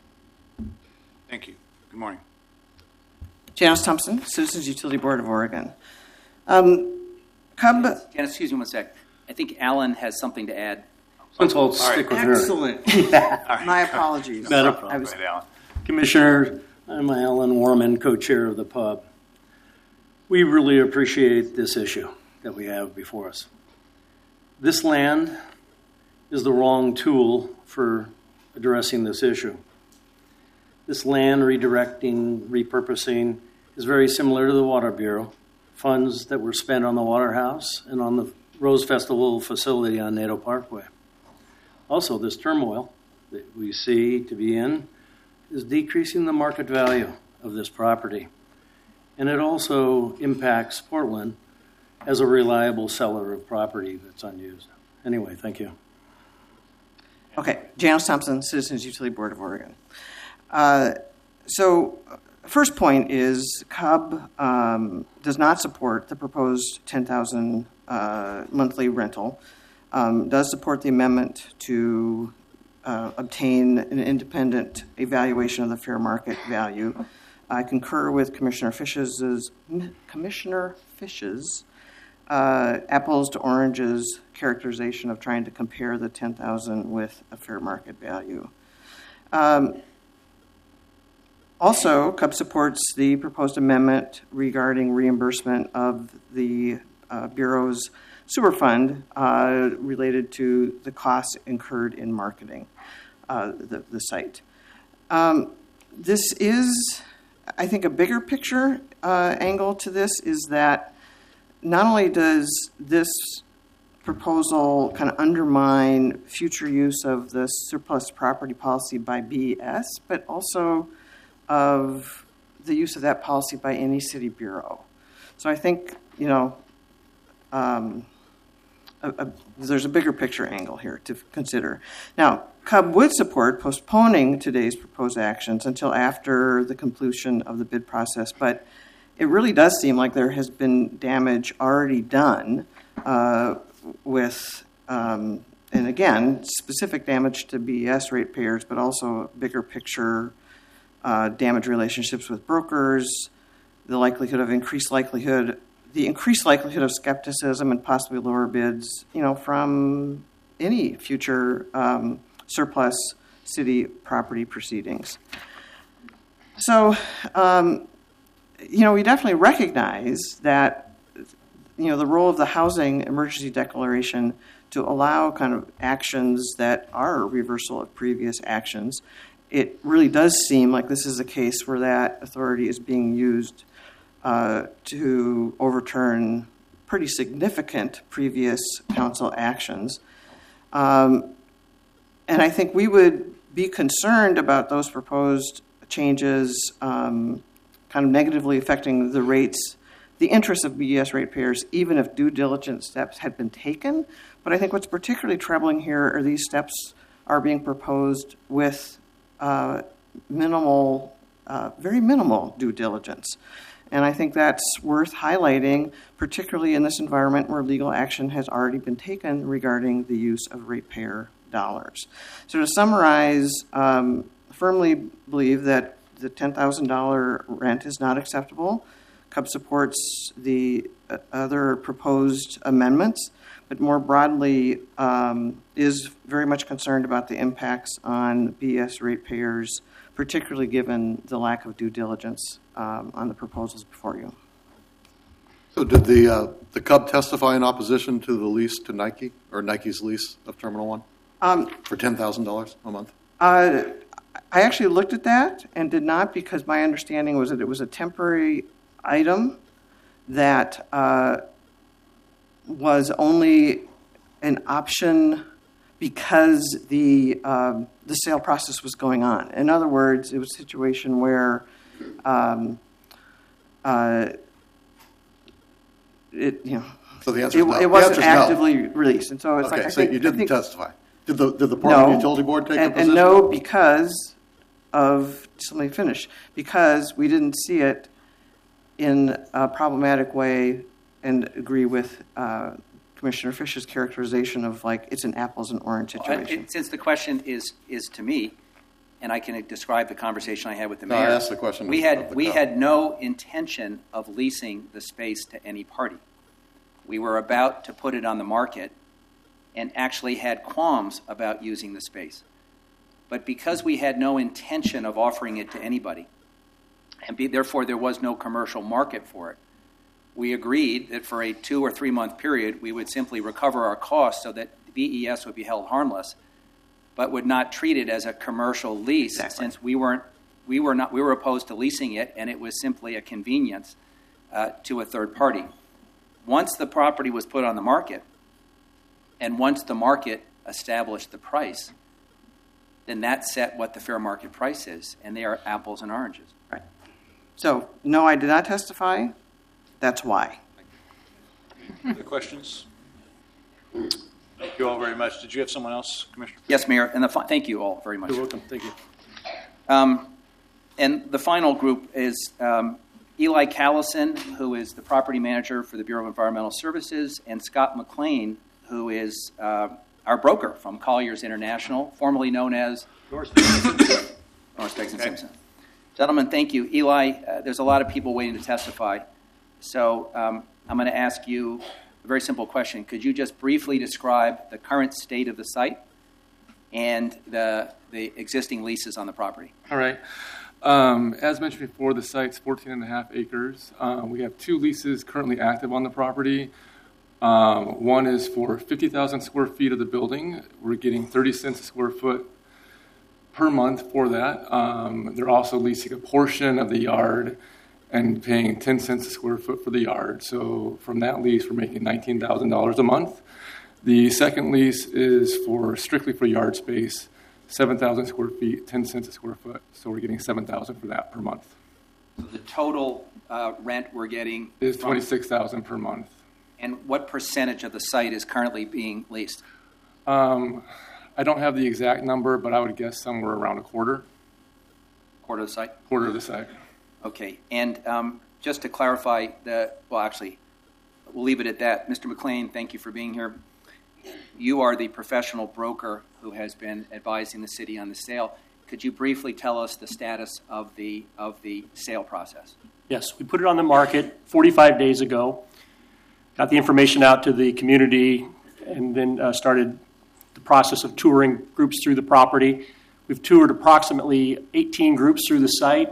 Thank you. Good morning. Janice Thompson, Citizens Utility Board of Oregon. Um, Cub. Janice, excuse me one sec. I think Alan has something to add. Let's all stick with her. Excellent. My apologies. Not a problem. I was, Right, Alan. Commissioner, I'm Alan Warman, co-chair of the pub. We really appreciate this issue that we have before us. This land is the wrong tool for addressing this issue. This land redirecting, repurposing is very similar to the Water Bureau. Funds that were spent on the Water House and on the Rose Festival facility on Nadeau Parkway. Also, this turmoil that we see to be in is decreasing the market value of this property. And it also impacts Portland as a reliable seller of property that's unused. Anyway, thank you. okay, Janice Thompson, Citizens Utility Board of Oregon. Uh, so, first point is C U B um, does not support the proposed ten thousand uh, monthly rental. Um, does support the amendment to uh, obtain an independent evaluation of the fair market value. I concur with Commissioner Fish's Commissioner Fish's uh, apples to oranges characterization of trying to compare the ten thousand with a fair market value. Um, also, C U B supports the proposed amendment regarding reimbursement of the uh, Bureau's sewer fund uh, related to the costs incurred in marketing uh, the, the site. Um, this is, I think, a bigger picture uh, angle to this is that not only does this proposal kind of undermine future use of the surplus property policy by B E S, but also of the use of that policy by any city bureau. So I think, you know, um, A, a, there's a bigger picture angle here to consider. Now, C U B would support postponing today's proposed actions until after the completion of the bid process, but it really does seem like there has been damage already done uh, with, um, and again, specific damage to B E S ratepayers, but also bigger picture uh, damage relationships with brokers, the likelihood of increased likelihood the increased likelihood of skepticism and possibly lower bids, you know, from any future um, surplus city property proceedings. So, um, you know, we definitely recognize that you know, the role of the housing emergency declaration to allow kind of actions that are a reversal of previous actions, it really does seem like this is a case where that authority is being used uh, to overturn pretty significant previous council actions. Um, and I think we would be concerned about those proposed changes um, kind of negatively affecting the rates, the interests of B E S ratepayers, even if due diligence steps had been taken. But I think what's particularly troubling here are these steps are being proposed with uh, minimal, uh, very minimal due diligence. And I think that's worth highlighting, particularly in this environment where legal action has already been taken regarding the use of ratepayer dollars. So to summarize, um, firmly believe that the ten thousand dollars rent is not acceptable. C U B supports the uh, other proposed amendments, but more broadly um, is very much concerned about the impacts on B E S ratepayers, particularly given the lack of due diligence um, on the proposals before you. So did the uh, the C U B testify in opposition to the lease to Nike, or Nike's lease of Terminal one um, for ten thousand dollars a month? Uh, I actually looked at that and did not, because my understanding was that it was a temporary item that uh, was only an option because the um, the sale process was going on. In other words, it was a situation where um, uh, it you know so the answer it, is no. it wasn't the answer is actively no. released, and so it's okay, like I so think, you didn't think, testify. Did the did the Portland no, Utility Board take and, a position? And no, because of just let me finish. Because we didn't see it in a problematic way, and agree with uh, Commissioner Fish's characterization of like it's an apples and orange situation. Well, it, since the question is is to me, and I can describe the conversation I had with the no, mayor. I asked the question. We had we cup. had no intention of leasing the space to any party. We were about to put it on the market, and actually had qualms about using the space. But because we had no intention of offering it to anybody, and be, therefore there was no commercial market for it, we agreed that for a two or three month period, we would simply recover our costs so that B E S would be held harmless, but would not treat it as a commercial lease, exactly. since we weren't, we were not, we were opposed to leasing it, and it was simply a convenience uh, to a third party. Once the property was put on the market, and once the market established the price, then that set what the fair market price is, and they are apples and oranges. Right. So, no, I did not testify. That's why. Other questions? Thank you all very much. Did you have someone else, Commissioner? Yes, Mayor, and the fi- thank you all very much. You're welcome. Thank you. Um, and the final group is um, Eli Callison, who is the property manager for the Bureau of Environmental Services, and Scott McLean, who is uh, our broker from Colliers International, formerly known as Norris Beggs and Simpson. Gentlemen, thank you. Eli, uh, there's a lot of people waiting to testify. So um, I'm going to ask you a very simple question. Could you just briefly describe the current state of the site and the, the existing leases on the property? All right. Um, as mentioned before, the site's fourteen and a half acres. Uh, we have two leases currently active on the property. Um, one is for fifty thousand square feet of the building. We're getting thirty cents a square foot per month for that. Um, they're also leasing a portion of the yard and paying ten cents a square foot for the yard. So from that lease, we're making nineteen thousand dollars a month. The second lease is for strictly for yard space, seven thousand square feet, ten cents a square foot. So we're getting seven thousand dollars for that per month. So the total uh, rent we're getting is twenty-six thousand dollars per month. And what percentage of the site is currently being leased? Um, I don't have the exact number, but I would guess somewhere around a quarter. Quarter of the site? Quarter of the site. Okay. And um, just to clarify, the well, actually, we'll leave it at that. Mister McLean, thank you for being here. You are the professional broker who has been advising the city on the sale. Could you briefly tell us the status of the of the sale process? Yes, we put it on the market forty-five days ago. Got the information out to the community, and then uh, started the process of touring groups through the property. We've toured approximately eighteen groups through the site.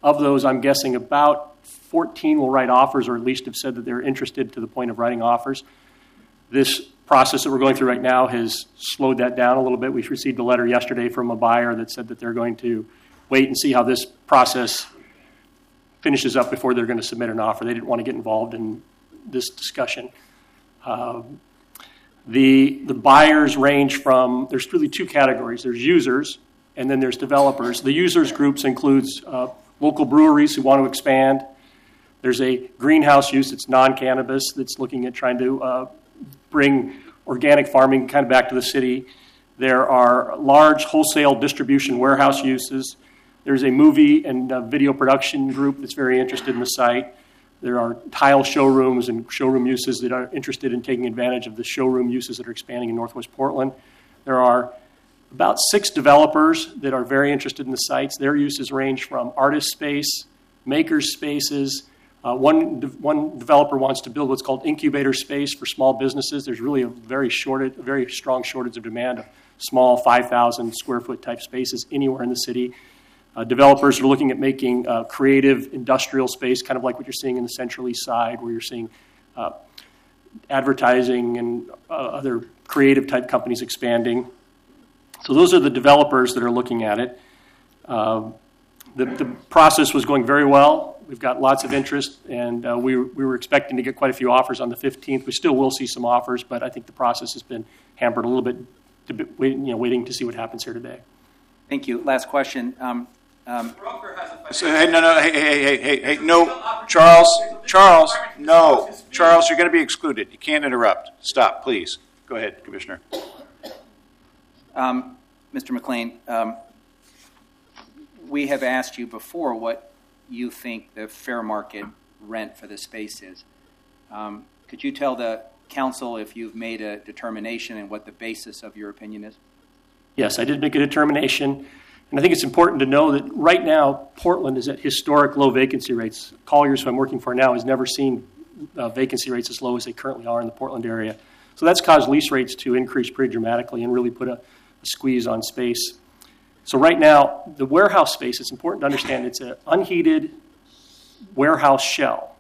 Of those, I'm guessing about fourteen will write offers, or at least have said that they're interested to the point of writing offers. This process that we're going through right now has slowed that down a little bit. We received a letter yesterday from a buyer that said that they're going to wait and see how this process finishes up before they're going to submit an offer. They didn't want to get involved in this discussion. Um, the the buyers range from, there's really two categories. There's users, and then there's developers. The users groups includes uh, local breweries who want to expand. There's a greenhouse use that's non-cannabis that's looking at trying to uh, bring organic farming kind of back to the city. There are large wholesale distribution warehouse uses. There's a movie and uh, video production group that's very interested in the site. There are tile showrooms and showroom uses that are interested in taking advantage of the showroom uses that are expanding in Northwest Portland. There are about six developers that are very interested in the sites. Their uses range from artist space, makers spaces. Uh, one, de- one developer wants to build what's called incubator space for small businesses. There's really a very shortage, a very strong shortage of demand of small five thousand square foot type spaces anywhere in the city. Uh, developers are looking at making uh, creative industrial space, kind of like what you're seeing in the Central East Side, where you're seeing uh, advertising and uh, other creative type companies expanding. So those are the developers that are looking at it. Uh, the, the process was going very well. We've got lots of interest, and uh, we, we were expecting to get quite a few offers on the fifteenth. We still will see some offers, but I think the process has been hampered a little bit, to be, you know, waiting to see what happens here today. Thank you. Last question. Um, um, So, hey, no, no, hey, hey, hey, hey, hey, no, Charles, Charles, no, Charles, you're going to be excluded. You can't interrupt. Stop, please. Go ahead, Commissioner. Um, Mister McLean, um, we have asked you before what you think the fair market rent for the space is. Um, could you tell the council if you've made a determination and what the basis of your opinion is? Yes, I did make a determination, and I think it's important to know that right now Portland is at historic low vacancy rates. Colliers, who I'm working for now, has never seen uh, vacancy rates as low as they currently are in the Portland area. So that's caused lease rates to increase pretty dramatically and really put a, a squeeze on space. So right now, the warehouse space, it's important to understand, it's an unheated warehouse shell.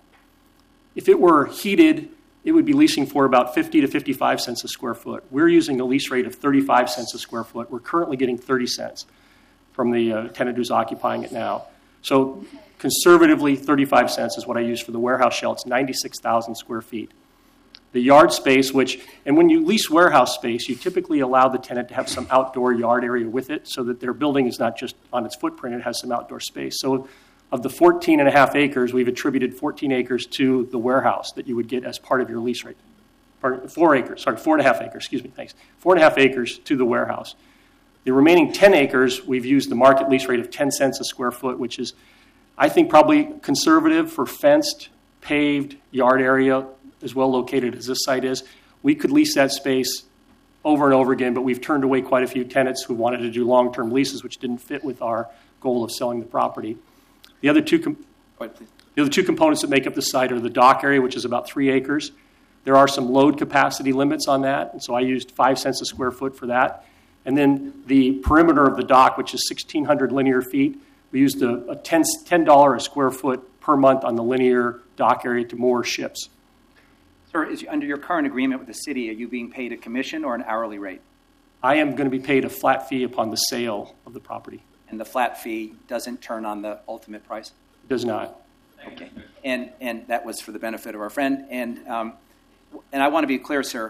If it were heated, it would be leasing for about fifty to fifty-five cents a square foot. We're using a lease rate of thirty-five cents a square foot. We're currently getting thirty cents from the uh, tenant who's occupying it now. So conservatively, thirty-five cents is what I use for the warehouse shell. It's ninety-six thousand square feet. The yard space, which, and when you lease warehouse space, you typically allow the tenant to have some outdoor yard area with it so that their building is not just on its footprint, it has some outdoor space. So of the fourteen and a half acres, we've attributed fourteen acres to the warehouse that you would get as part of your lease rate. Four acres, sorry, four and a half acres, excuse me, thanks. Four and a half acres to the warehouse. The remaining ten acres, we've used the market lease rate of ten cents a square foot, which is, I think, probably conservative for fenced, paved yard area, as well located as this site is. We could lease that space over and over again, but we've turned away quite a few tenants who wanted to do long-term leases, which didn't fit with our goal of selling the property. The other two, com- the other two components that make up the site are the dock area, which is about three acres. There are some load capacity limits on that, and so I used five cents a square foot for that. And then the perimeter of the dock, which is sixteen hundred linear feet, we used a, a ten dollars a square foot per month on the linear dock area to moor ships. Sir, is, under your current agreement with the city, are you being paid a commission or an hourly rate? I am going to be paid a flat fee upon the sale of the property. And the flat fee doesn't turn on the ultimate price? It does not. Okay. And and that was for the benefit of our friend. And um, and I want to be clear, sir.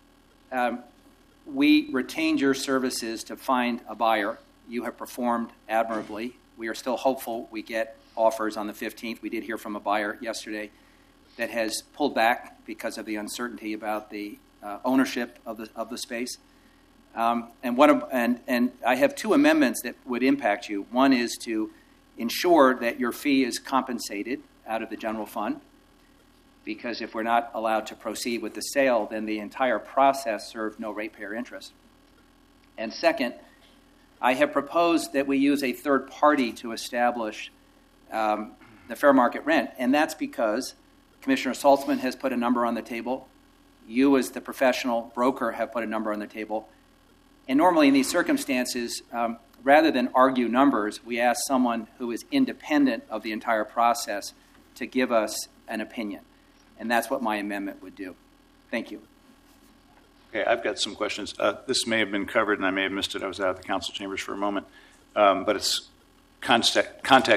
Um, we retained your services to find a buyer. You have performed admirably. We are still hopeful we get offers on the fifteenth. We did hear from a buyer yesterday that has pulled back because of the uncertainty about the uh, ownership of the of the space. Um, and one of, and and I have two amendments that would impact you. One is to ensure that your fee is compensated out of the general fund, because if we're not allowed to proceed with the sale, then the entire process served no ratepayer interest. And second, I have proposed that we use a third party to establish um, the fair market rent, and that's because Commissioner Saltzman has put a number on the table. You, as the professional broker, have put a number on the table. And normally in these circumstances, um, rather than argue numbers, we asked someone who is independent of the entire process to give us an opinion. And that's what my amendment would do. Thank you. Okay, I've got some questions. Uh, this may have been covered, and I may have missed it. I was out of the council chambers for a moment. Um, but it's context, context